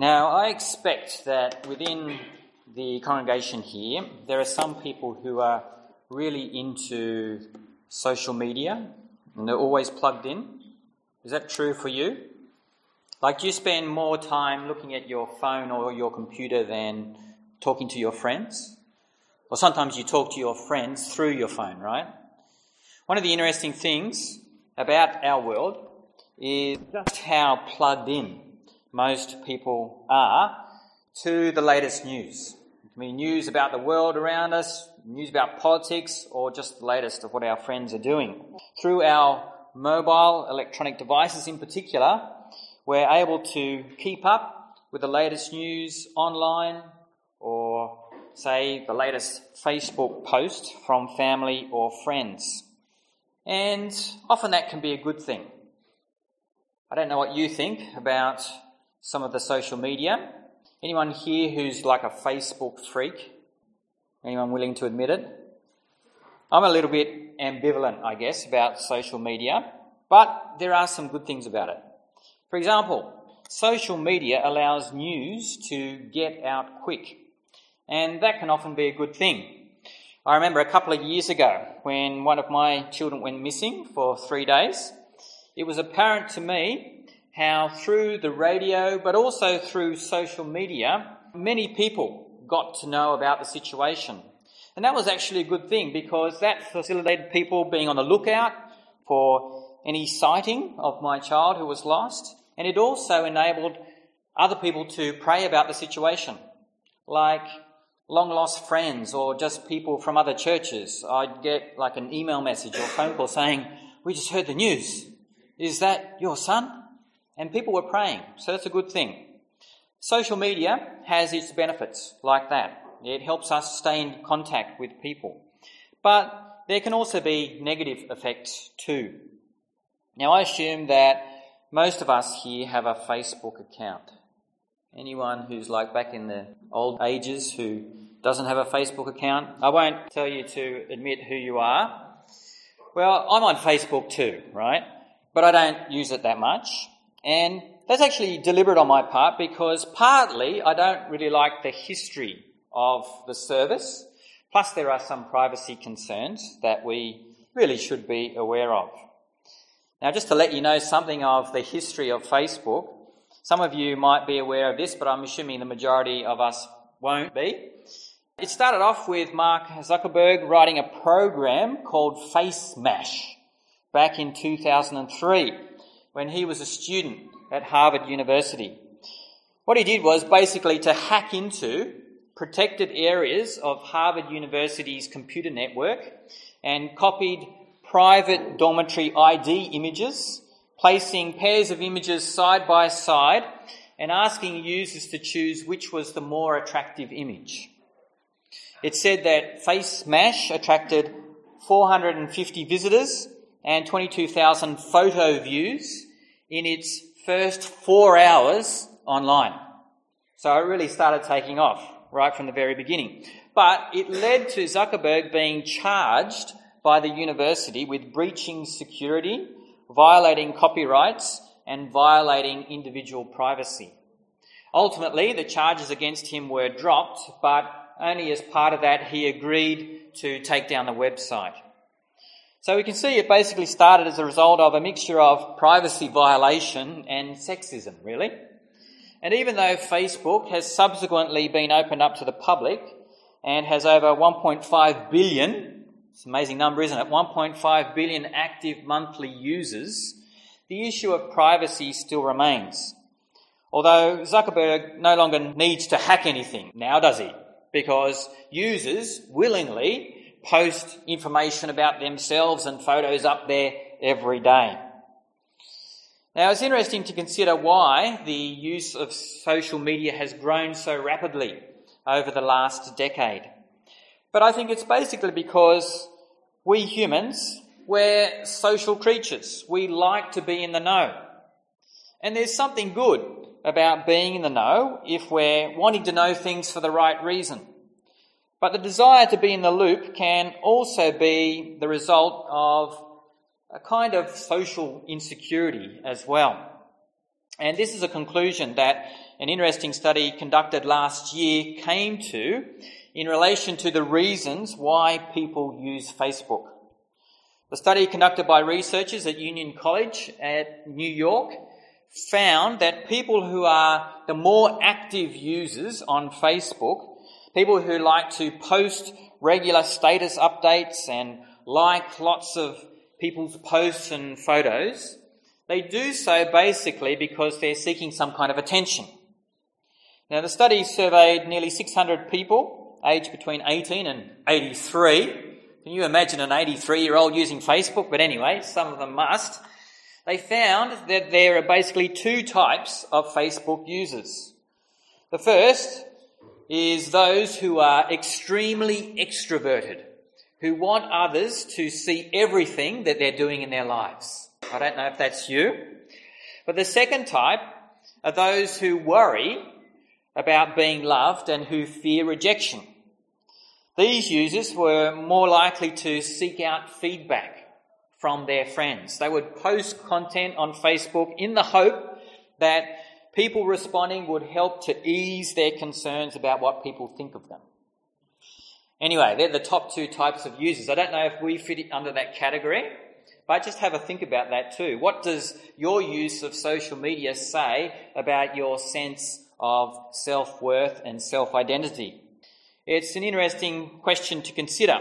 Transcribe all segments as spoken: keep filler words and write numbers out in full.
Now, I expect that within the congregation here, there are some people who are really into social media and they're always plugged in. Is that true for you? Like, do you spend more time looking at your phone or your computer than talking to your friends? Or sometimes you talk to your friends through your phone, right? One of the interesting things about our world is just how plugged in most people are to the latest news. It can be news about the world around us, news about politics, or just the latest of what our friends are doing. Through our mobile electronic devices in particular, we're able to keep up with the latest news online, or say the latest Facebook post from family or friends. And often that can be a good thing. I don't know what you think about some of the social media. Anyone here who's like a Facebook freak? Anyone willing to admit it? I'm a little bit ambivalent, I guess, about social media, but there are some good things about it. For example, social media allows news to get out quick, and that can often be a good thing. I remember a couple of years ago when one of my children went missing for three days. It was apparent to me how through the radio, but also through social media, many people got to know about the situation. And that was actually a good thing because that facilitated people being on the lookout for any sighting of my child who was lost. And it also enabled other people to pray about the situation, like long-lost friends or just people from other churches. I'd get like an email message or phone call saying, "We just heard the news. Is that your son?" And people were praying, so that's a good thing. Social media has its benefits like that. It helps us stay in contact with people. But there can also be negative effects too. Now, I assume that most of us here have a Facebook account. Anyone who's like back in the old ages who doesn't have a Facebook account? I won't tell you to admit who you are. Well, I'm on Facebook too, right? But I don't use it that much. And that's actually deliberate on my part because partly I don't really like the history of the service. Plus there are some privacy concerns that we really should be aware of. Now, just to let you know something of the history of Facebook, some of you might be aware of this, but I'm assuming the majority of us won't be. It started off with Mark Zuckerberg writing a program called FaceMash back in two thousand three when he was a student at Harvard University. What he did was basically to hack into protected areas of Harvard University's computer network and copied private dormitory I D images, placing pairs of images side by side and asking users to choose which was the more attractive image. It said that FaceMash attracted four hundred fifty visitors and twenty-two thousand photo views in its first four hours online. So it really started taking off right from the very beginning. But it led to Zuckerberg being charged by the university with breaching security, violating copyrights, and violating individual privacy. Ultimately, the charges against him were dropped, but only as part of that he agreed to take down the website. So we can see it basically started as a result of a mixture of privacy violation and sexism, really. And even though Facebook has subsequently been opened up to the public and has over one point five billion, it's an amazing number, isn't it? one point five billion active monthly users, the issue of privacy still remains. Although Zuckerberg no longer needs to hack anything now, does he? Because users willingly post information about themselves and photos up there every day. Now, it's interesting to consider why the use of social media has grown so rapidly over the last decade. But I think it's basically because we humans, we're social creatures. We like to be in the know. And there's something good about being in the know if we're wanting to know things for the right reason. But the desire to be in the loop can also be the result of a kind of social insecurity as well. And this is a conclusion that an interesting study conducted last year came to in relation to the reasons why people use Facebook. The study conducted by researchers at Union College at New York found that people who are the more active users on Facebook, people who like to post regular status updates and like lots of people's posts and photos, they do so basically because they're seeking some kind of attention. Now, the study surveyed nearly six hundred people aged between eighteen and eighty-three. Can you imagine an eighty-three-year-old using Facebook? But anyway, some of them must. They found that there are basically two types of Facebook users. The first is those who are extremely extroverted, who want others to see everything that they're doing in their lives. I don't know if that's you. But the second type are those who worry about being loved and who fear rejection. These users were more likely to seek out feedback from their friends. They would post content on Facebook in the hope that people responding would help to ease their concerns about what people think of them. Anyway, they're the top two types of users. I don't know if we fit under that category, but just have a think about that too. What does your use of social media say about your sense of self-worth and self-identity? It's an interesting question to consider.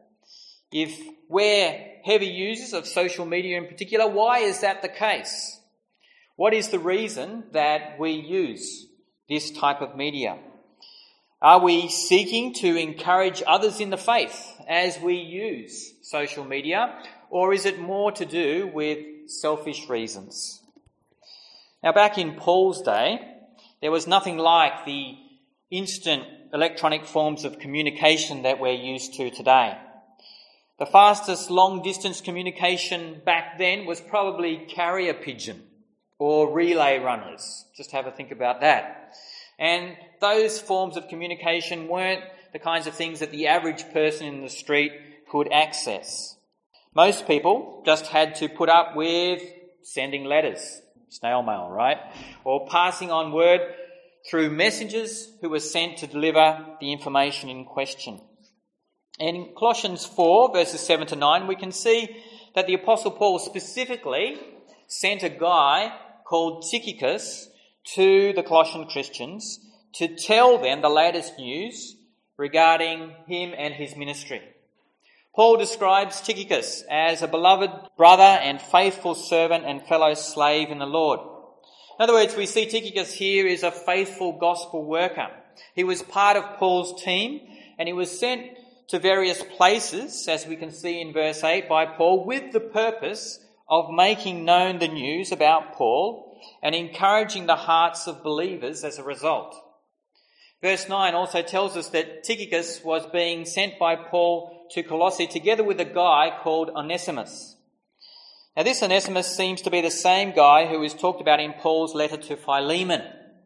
If we're heavy users of social media in particular, why is that the case? What is the reason that we use this type of media? Are we seeking to encourage others in the faith as we use social media, or is it more to do with selfish reasons? Now, back in Paul's day, there was nothing like the instant electronic forms of communication that we're used to today. The fastest long-distance communication back then was probably carrier pigeon or relay runners. Just have a think about that. And those forms of communication weren't the kinds of things that the average person in the street could access. Most people just had to put up with sending letters, snail mail, right? Or passing on word through messengers who were sent to deliver the information in question. And in Colossians four, verses seven to nine, we can see that the Apostle Paul specifically sent a guy called Tychicus to the Colossian Christians to tell them the latest news regarding him and his ministry. Paul describes Tychicus as a beloved brother and faithful servant and fellow slave in the Lord. In other words, we see Tychicus here is a faithful gospel worker. He was part of Paul's team, and he was sent to various places, as we can see in verse eight, by Paul with the purpose of making known the news about Paul and encouraging the hearts of believers as a result. Verse nine also tells us that Tychicus was being sent by Paul to Colossae together with a guy called Onesimus. Now, this Onesimus seems to be the same guy who is talked about in Paul's letter to Philemon.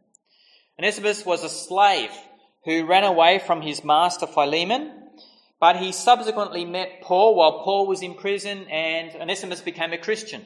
Onesimus was a slave who ran away from his master Philemon, but he subsequently met Paul while Paul was in prison, and Onesimus became a Christian.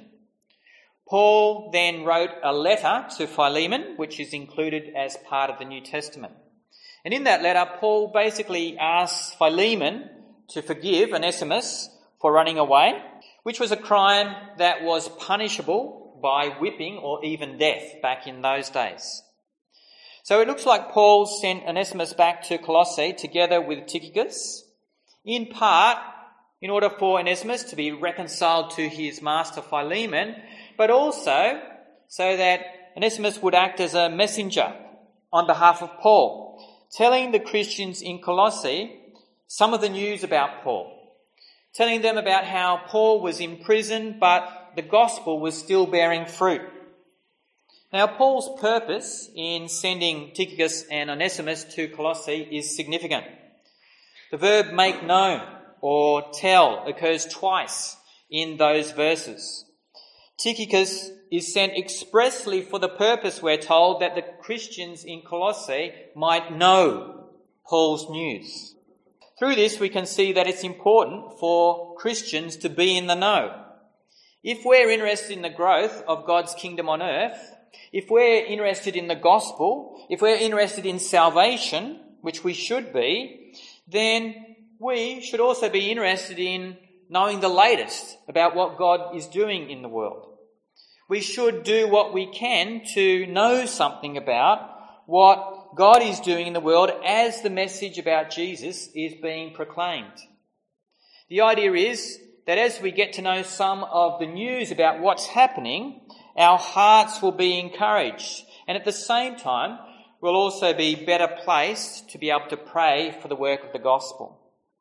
Paul then wrote a letter to Philemon, which is included as part of the New Testament. And in that letter, Paul basically asks Philemon to forgive Onesimus for running away, which was a crime that was punishable by whipping or even death back in those days. So it looks like Paul sent Onesimus back to Colossae together with Tychicus, in part in order for Onesimus to be reconciled to his master Philemon, but also so that Onesimus would act as a messenger on behalf of Paul, telling the Christians in Colossae some of the news about Paul, telling them about how Paul was in prison, but the gospel was still bearing fruit. Now, Paul's purpose in sending Tychicus and Onesimus to Colossae is significant. The verb make known or tell occurs twice in those verses. Tychicus is sent expressly for the purpose, we're told, that the Christians in Colossae might know Paul's news. Through this, we can see that it's important for Christians to be in the know. If we're interested in the growth of God's kingdom on earth, If we're interested in the gospel, if we're interested in salvation, which we should be, then we should also be interested in knowing the latest about what God is doing in the world. We should do what we can to know something about what God is doing in the world as the message about Jesus is being proclaimed. The idea is that as we get to know some of the news about what's happening, our hearts will be encouraged, and at the same time, we'll also be better placed to be able to pray for the work of the gospel.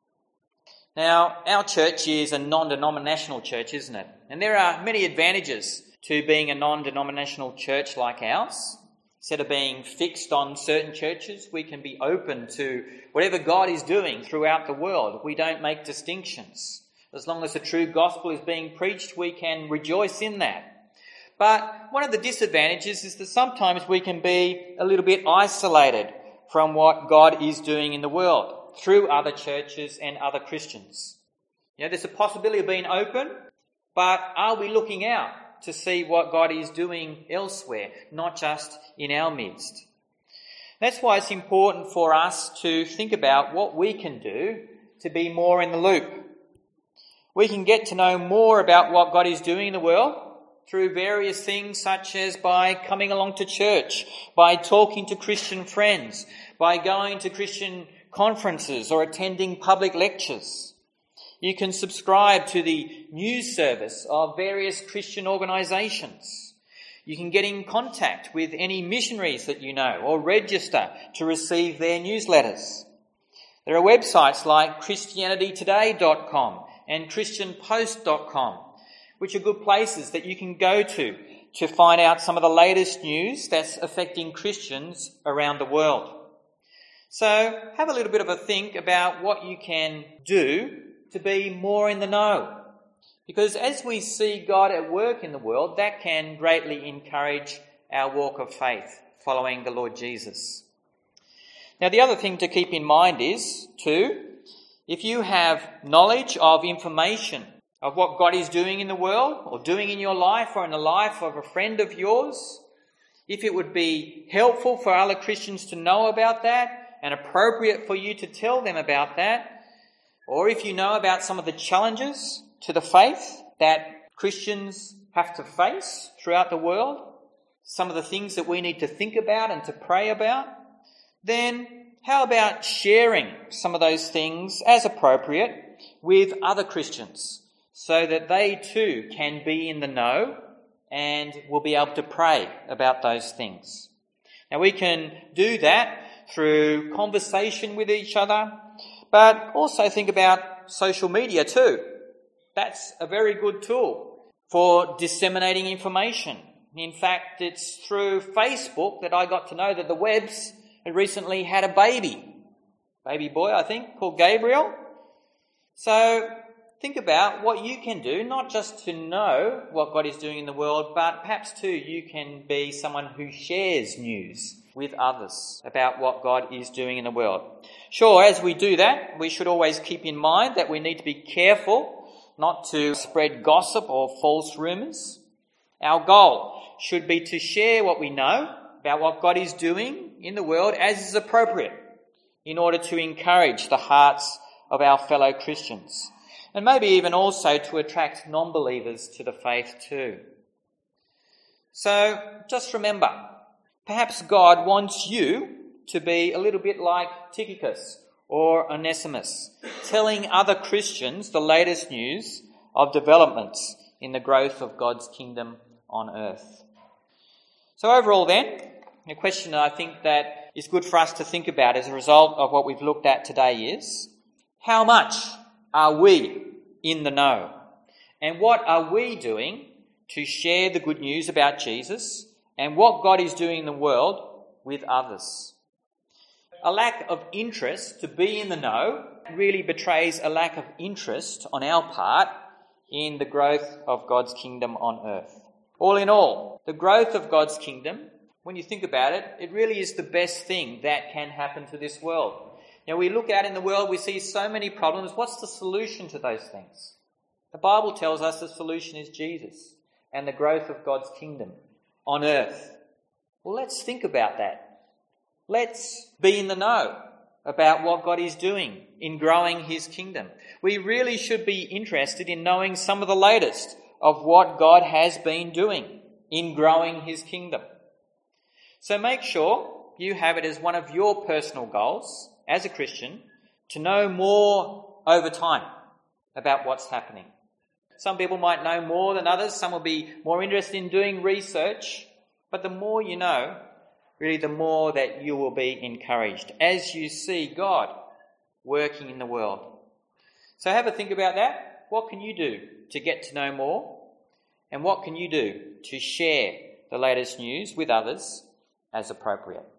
Now, our church is a non-denominational church, isn't it? And there are many advantages to being a non-denominational church like ours. Instead of being fixed on certain churches, we can be open to whatever God is doing throughout the world. We don't make distinctions. As long as the true gospel is being preached, we can rejoice in that. But one of the disadvantages is that sometimes we can be a little bit isolated from what God is doing in the world through other churches and other Christians. You know, there's a possibility of being open, but are we looking out to see what God is doing elsewhere, not just in our midst? That's why it's important for us to think about what we can do to be more in the loop. We can get to know more about what God is doing in the world through various things, such as by coming along to church, by talking to Christian friends, by going to Christian conferences or attending public lectures. You can subscribe to the news service of various Christian organisations. You can get in contact with any missionaries that you know or register to receive their newsletters. There are websites like Christianity Today dot com and Christian Post dot com, which are good places that you can go to to find out some of the latest news that's affecting Christians around the world. So have a little bit of a think about what you can do to be more in the know. Because as we see God at work in the world, that can greatly encourage our walk of faith following the Lord Jesus. Now, the other thing to keep in mind is, too, if you have knowledge of information of what God is doing in the world or doing in your life or in the life of a friend of yours, if it would be helpful for other Christians to know about that and appropriate for you to tell them about that, or if you know about some of the challenges to the faith that Christians have to face throughout the world, some of the things that we need to think about and to pray about, then how about sharing some of those things as appropriate with other Christians so that they too can be in the know and will be able to pray about those things. Now, we can do that through conversation with each other, but also think about social media too. That's a very good tool for disseminating information. In fact, it's through Facebook that I got to know that the Webbs had recently had a baby. Baby boy, I think, called Gabriel. So think about what you can do, not just to know what God is doing in the world, but perhaps too you can be someone who shares news with others about what God is doing in the world. Sure, as we do that, we should always keep in mind that we need to be careful not to spread gossip or false rumours. Our goal should be to share what we know about what God is doing in the world as is appropriate in order to encourage the hearts of our fellow Christians, and maybe even also to attract non-believers to the faith too. So just remember, perhaps God wants you to be a little bit like Tychicus or Onesimus, telling other Christians the latest news of developments in the growth of God's kingdom on earth. So overall then, a question that I think that is good for us to think about as a result of what we've looked at today is, how much are we in the know? And what are we doing to share the good news about Jesus and what God is doing in the world with others? A lack of interest to be in the know really betrays a lack of interest on our part in the growth of God's kingdom on earth. All in all, the growth of God's kingdom, when you think about it, it really is the best thing that can happen to this world. Now, we look out in the world, we see so many problems. What's the solution to those things? The Bible tells us the solution is Jesus and the growth of God's kingdom on earth Well, let's think about that. Let's be in the know about what God is doing in growing his kingdom. We really should be interested in knowing some of the latest of what God has been doing in growing his kingdom. So make sure you have it as one of your personal goals as a Christian to know more over time about what's happening. Some people might know more than others. Some will be more interested in doing research. But the more you know, really the more that you will be encouraged as you see God working in the world. So have a think about that. What can you do to get to know more? And what can you do to share the latest news with others as appropriate?